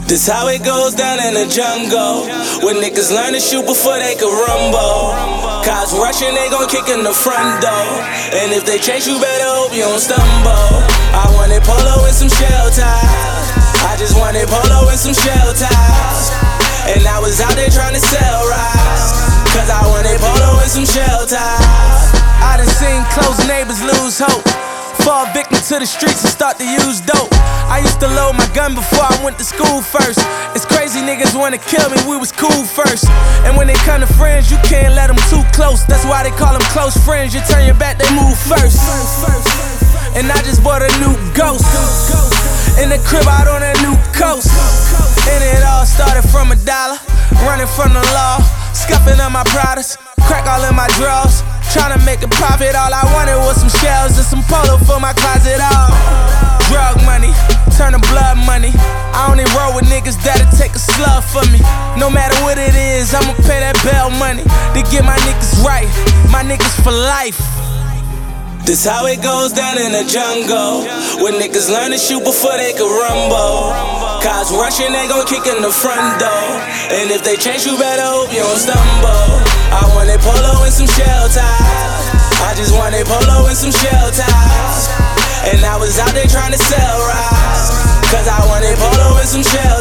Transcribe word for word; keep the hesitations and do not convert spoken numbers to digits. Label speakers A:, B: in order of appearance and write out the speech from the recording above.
A: This how it goes down in the jungle, when niggas learn to shoot before they can rumble. Cops rushing, they gon' kick in the front door, and if they chase you, better hope you don't stumble. I wanted polo and some shell ties, I just wanted polo and some shell ties, and I was out there trying to sell rides, cause I wanted polo and some shell ties. I done seen close neighbors lose hope, fall victim to the streets and start to use dope. I used to load my gun before I went to school first. It's crazy niggas wanna kill me, we was cool first. And when they come to friends, you can't let them too close. That's why they call them close friends. You turn your back, they move first. And I just bought a new Ghost, in the crib out on a new coast. And it all started from a dollar, running from the law, scuffing up my products, crack all in my drawers, tryna make a profit. All I wanted was some shells and some polo for my closet. All drug money, turn to blood money. I only roll with niggas that'll take a slug for me. No matter what it is, I'ma pay that bail money to get my niggas right, my niggas for life. This how it goes down in the jungle, when niggas learn to shoot before they can rumble. Cops rushing, they gon' kick in the front door, and if they chase you, better hope you don't stumble. I wanted polo and some shell ties, I just wanted polo and some shell ties, and I was out there trying to sell rides, cause I wanted polo and some shell